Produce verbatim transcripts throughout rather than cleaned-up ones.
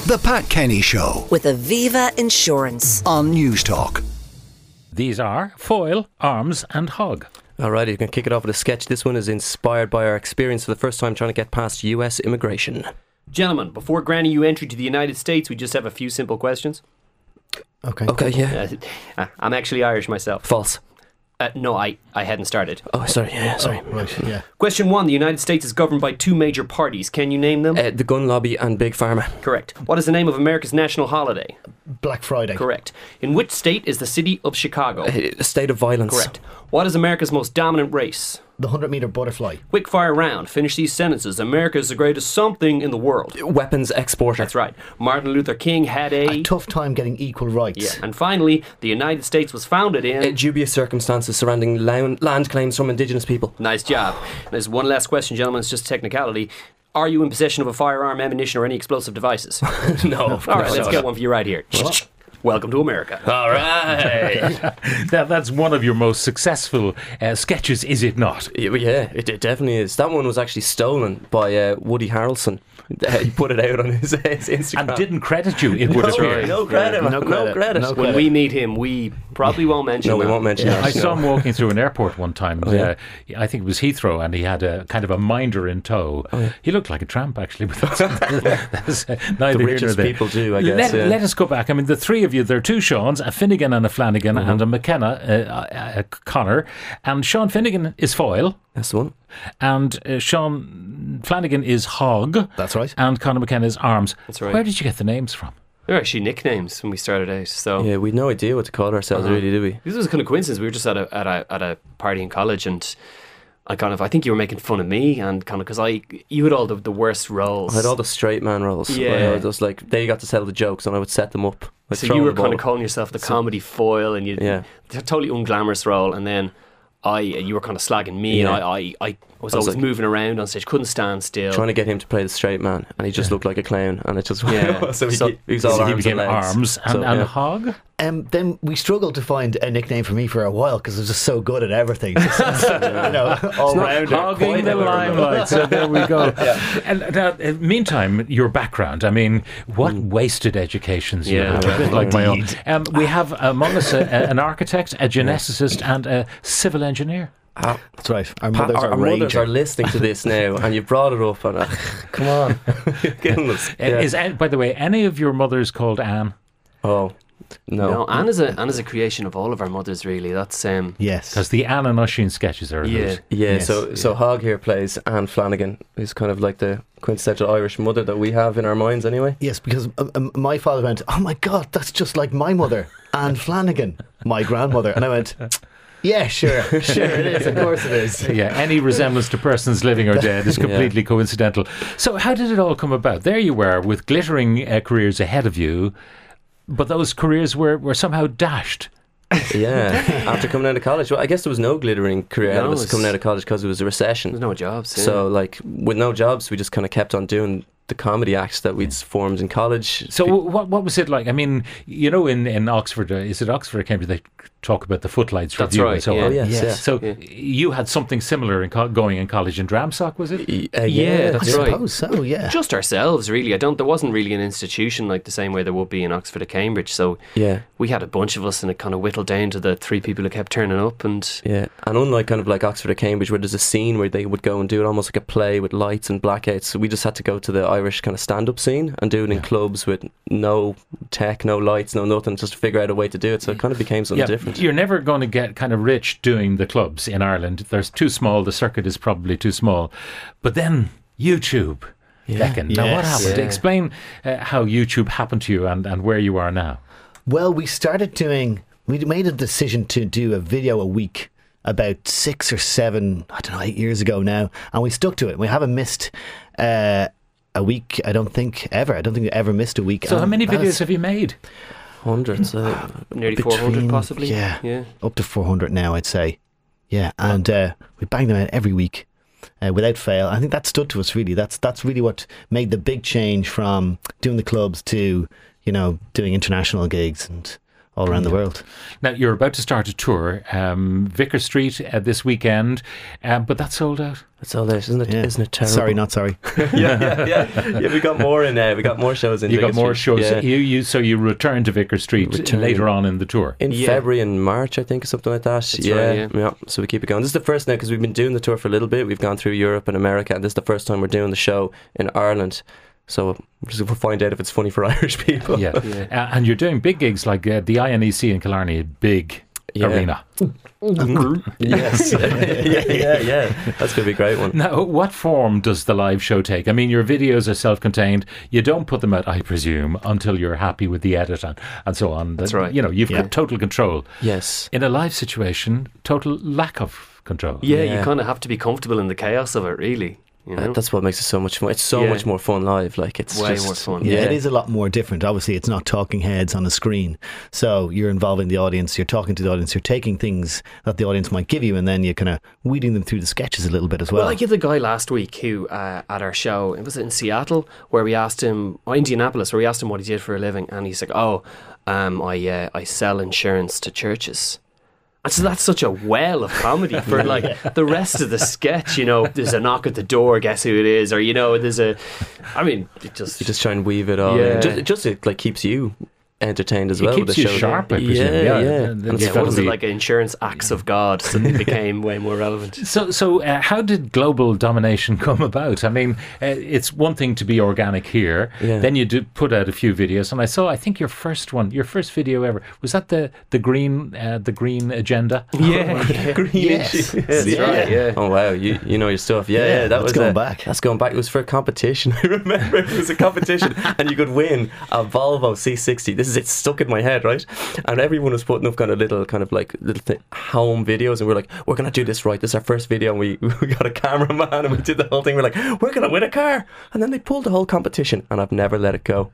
The Pat Kenny Show with Aviva Insurance on News Talk. These are foil, arms and hog. Alright, you can kick it off with a sketch. This one is inspired by our experience for the first time trying to get past U S immigration. Gentlemen, before granting you entry to the United States, we just have a few simple questions. Okay. Okay, yeah. Uh, I'm actually Irish myself. False. Uh, no, I, I hadn't started. Oh, sorry, yeah, sorry. Oh, right, yeah. Question one. The United States is governed by two major parties. Can you name them? Uh, the gun lobby and Big Pharma. Correct. What is the name of America's national holiday? Black Friday. Correct. In which state is the city of Chicago? Uh, a state of violence. Correct. What is America's most dominant race? The one hundred metre butterfly. Quick fire round. Finish these sentences. America is the greatest something in the world. Weapons exporter. That's right. Martin Luther King had a... A tough time getting equal rights. Yeah. And finally, the United States was founded in... Uh, dubious circumstances surrounding land, land claims from Indigenous people. Nice job. There's one last question, gentlemen. It's just technicality. Are you in possession of a firearm, ammunition, or any explosive devices? No, of All right, course let's not. get one for you right here. What? Welcome to America. All right. that, that's one of your most successful uh, sketches, is it not? Yeah, it, it definitely is. That one was actually stolen by uh, Woody Harrelson. Uh, he put it out on his, his Instagram. And didn't credit you, it would no, appear. no credit, Yeah. man. No No credit. credit. No When credit. we meet him, we probably won't mention No, we that. won't mention Yeah. that. I saw him no. walking through an airport one time. Oh, yeah? uh, I think it was Heathrow, and he had a kind of a minder in tow. Oh, yeah. He looked like a tramp, actually. But that's, that's uh, neither The here nor richest there. people do, I guess. Let, yeah. let us go back. I mean, the three of you, there are two Seans, a Finnegan and a Flanagan, Mm-hmm. and a McKenna, uh, a, a Connor. And Sean Finnegan is foil, That's the one. and uh, Sean Flanagan is hog. That's right. And Conor McKenna is arms. That's right. Where did you get the names from? They're actually nicknames when we started out. So Yeah, we had no idea what to call ourselves, Uh-huh. really, did we? this was kind of coincidence. We were just at a at a at a party in college, and I kind of I think you were making fun of me, and kind of because I you had all the, the worst roles. I had all the straight man roles. Yeah. where I was just like, they got to tell the jokes and I would set them up. I'd so throw you the were kind ball. of calling yourself the comedy foil, and you Yeah. a totally unglamorous role, and then. I, you were kind of slagging me, Yeah. and I, I, I was I was always like- moving around on stage, couldn't stand still. trying to get him to play the straight man, and he just looked like a clown, and it just Yeah. so he, So- he was all So he arms became and legs. arms and, So, and yeah. hog. Um, then we struggled to find a nickname for me for a while because I was just so good at everything. Just, you know, all round. Hogging the limelight. So there we go. And now, uh, meantime, your background. I mean, what wasted educations you Yeah. have, a bit like my own. Indeed. Um, we have among us a, a, an architect, a geneticist, and a civil engineer. Ah, That's right. Our Pat, mothers our, are our mothers rager. are listening to this now, and you brought it up, and uh, come on, Getting us. Uh, Yeah. Is an- by the way, any of your mothers called Anne? Oh no, No, Anne is a Anne is a creation of all of our mothers. Really, that's um. Yes. Because the Anne and Oisin sketches are a Yeah. hoot. yeah. Yes. So so Hog here plays Anne Flanagan, who's kind of like the quintessential Irish mother that we have in our minds, anyway. Yes, because um, um, my father went, oh my God, that's just like my mother, Anne Flanagan, my grandmother. And I went, yeah, sure, sure it is, of course it is. Yeah, any resemblance to persons living or dead is completely coincidental. So how did it all come about? There you were with glittering uh, careers ahead of you, but those careers were, were somehow dashed. Yeah, after coming out of college, well, I guess there was no glittering career ahead No, of us it's- coming out of college because it was a recession. There's no jobs. Yeah. So, like, with no jobs, we just kind of kept on doing the comedy acts that we'd formed in college. So what what was it like? I mean, you know, in, in Oxford, uh, is it Oxford or Cambridge, they talk about the footlights That's review right, and so yeah. on. Oh, yes, Yes. yeah. So Yeah. you had something similar in co- going in college in Dramsock, was it? Y- uh, Yeah, I that's right. suppose so, yeah. just ourselves, really. I don't. There wasn't really an institution like the same way there would be in Oxford or Cambridge. So Yeah, we had a bunch of us, and it kind of whittled down to the three people who kept turning up. And yeah. And unlike kind of like Oxford or Cambridge, where there's a scene where they would go and do it almost like a play with lights and blackouts, so we just had to go to the Irish kind of stand-up scene and do it in clubs with no tech, no lights, no nothing, just to figure out a way to do it. So it kind of became something different. You're never going to get kind of rich doing the clubs in Ireland. They're too small. The circuit is probably too small. But then YouTube. Deccan. Now, what Yes. happened? Yeah. Explain uh, how YouTube happened to you and, and where you are now. Well, we started doing, we made a decision to do a video a week about six or seven, I don't know, eight years ago now. And we stuck to it. We haven't missed uh, a week, I don't think, ever. I don't think we ever missed a week. So how And many that's videos have you made? Hundreds. Uh, nearly four hundred, between- possibly. yeah. yeah. Up to four hundred now, I'd say. Yeah, and uh, we bang them out every week. Uh, without fail. I think that stood to us really. That's that's really what made the big change from doing the clubs to, you know, doing international gigs and all around the world. Now, you're about to start a tour, um, Vicar Street uh, this weekend, um, but that's sold out. That's all there, isn't it? Yeah. Isn't it terrible? Sorry, not sorry. yeah, yeah, yeah. Yeah, we got more in there. We got more shows in You Vicar got more Street. shows. Yeah. You, you, so you return to Vicar Street Return. later on in the tour. In Yeah. February and March, I think, or something like that. That's yeah, right, yeah. So we keep it going. This is the first now, because we've been doing the tour for a little bit. We've gone through Europe and America, and this is the first time we're doing the show in Ireland. So we'll just find out if it's funny for Irish people. Yeah, Yeah. Uh, and you're doing big gigs like uh, the I N E C in Killarney, a big Yeah. arena. Yes. yeah, yeah, yeah. That's going to be a great one. Now, what form does the live show take? I mean, your videos are self-contained. You don't put them out, I presume, until you're happy with the edit and, and so on. That's Then, right. You know, you've Yeah. got total control. Yes. In a live situation, total lack of control. Yeah, Yeah. you kind of have to be comfortable in the chaos of it, really. You know? Uh, that's what makes it so much fun. It's so Yeah. much more fun live. Like it's Way just, more fun. Yeah, Yeah, it is a lot more different. Obviously, it's not talking heads on a screen. So you're involving the audience, you're talking to the audience, you're taking things that the audience might give you, and then you're kind of weeding them through the sketches a little bit as well. Well, I give the guy last week who, uh, at our show, it was in Seattle, where we asked him, or Indianapolis, where we asked him what he did for a living, and he's like, oh, um, I uh, I sell insurance to churches. And so that's such a well of comedy for like the rest of the sketch, you know, there's a knock at the door, guess who it is, or, you know, there's a, I mean, it just... you just try and weave it all. Yeah. in. Just, it just it like keeps you entertained as It well. keeps with the you show. sharp, I presume. Yeah, Yeah, yeah. and And it's yeah, gotta what was it, be- like insurance acts of God, so it became way more relevant. So, so uh, how did global domination come about? I mean, uh, it's one thing to be organic here. Yeah. Then you do put out a few videos, and I saw. I think your first one, your first video ever, was that the the green uh, the green agenda. Yeah, Green Yes. issues. That's right, yeah. Oh wow, you you know your stuff. Yeah, Yeah, yeah. That that's was going uh, back. That's going back. It was for a competition. I remember it was a competition, and you could win a Volvo C sixty. This is it stuck in my head, right? And everyone was putting up kind of little, kind of like little th- home videos, and we're like, we're gonna do this right. This is our first video, and we we got a cameraman, and we did the whole thing. We're like, we're gonna win a car, and then they pulled the whole competition, and I've never let it go.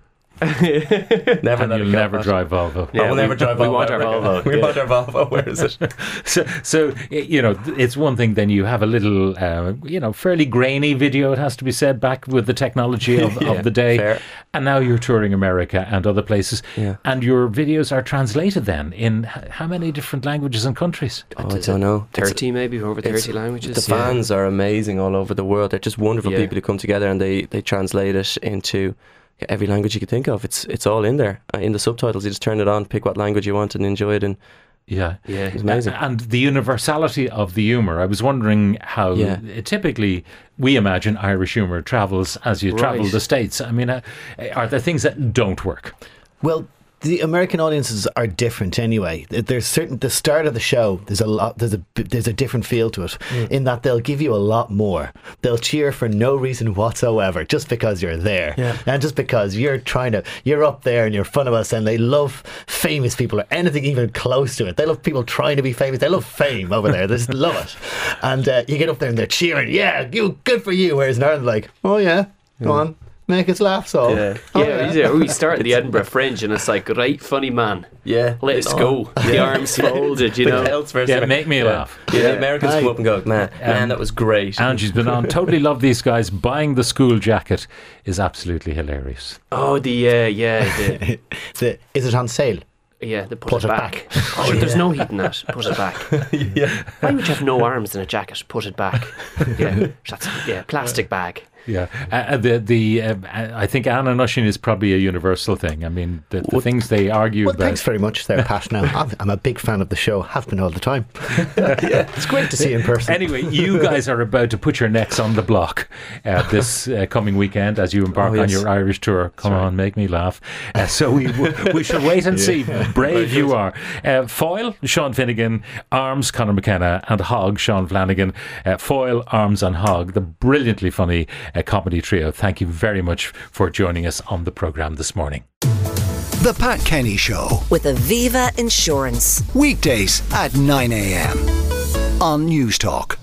Never And let you'll it go. never Pat. drive Volvo. I will we- never drive we Volvo. want our Volvo, We yeah. want our Volvo. Where is it? So, so y- you know, th- it's one thing. Then you have a little, uh, you know, fairly grainy video. It has to be said, back with the technology of, Yeah, of the day. fair. And now you're touring America and other places, Yeah. and your videos are translated then in h- how many different languages and countries? Oh, I don't know. It's- thirty maybe, over it's- thirty languages. The fans are amazing all over the world. They're just wonderful Yeah. people who come together and they, they translate it into every language you could think of. It's it's all in there uh, in the subtitles. You just turn it on, pick what language you want, and enjoy it. And Yeah. Yeah, it's amazing. A- And the universality of the humour. I was wondering how Yeah. uh, typically we imagine Irish humour travels as you travel Right. the States. I mean, uh, are there things that don't work? Well, the American audiences are different anyway. There's certain the start of the show. There's a lot. There's a there's a different feel to it. In that they'll give you a lot more. They'll cheer for no reason whatsoever, just because you're there, Yeah. and just because you're trying to. You're up there and you're in front of us, and they love famous people or anything even close to it. They love people trying to be famous. They love fame over there. They just love it. And uh, you get up there and they're cheering. Yeah, you good for you. Whereas in Ireland, like, oh yeah, go on. Make us laugh, so. Yeah. Oh, yeah, yeah. We start at the Edinburgh Fringe, and it's like, right, funny man, yeah, let us Oh. go. The arms folded, you The know. Celts versus- Yeah, make me laugh. Yeah, the Americans Aye. come up and go, man, man, that was great. Angie's been on. Totally love these guys. Buying the school jacket is absolutely hilarious. Oh, the uh, yeah, the, The, is it on sale? yeah, the put, Put it it back. back. Oh, there's no heat in that. Put it back. yeah. Why would you have no arms in a jacket? Put it back. Yeah, that's yeah, plastic bag. Yeah, uh, the the uh, I think Anna Nushin is probably a universal thing. I mean, the, the things they argue Well, about. thanks very much there, Pat. Now, I'm, I'm a big fan of the show, have been all the time. Yeah, it's great to see you in person. Anyway, you guys are about to put your necks on the block uh, this uh, coming weekend as you embark Oh, on yes. your Irish tour. Come on, make me laugh. Uh, so we we shall wait and see. Brave you are. Uh, Foil, Sean Finnegan, Arms, Conor McKenna, and Hog, Sean Flanagan. Uh, Foil, Arms, and Hog, the brilliantly funny uh, comedy trio. Thank you very much for joining us on the programme this morning. The Pat Kenny Show. with Aviva Insurance. Weekdays at nine a.m. on News Talk.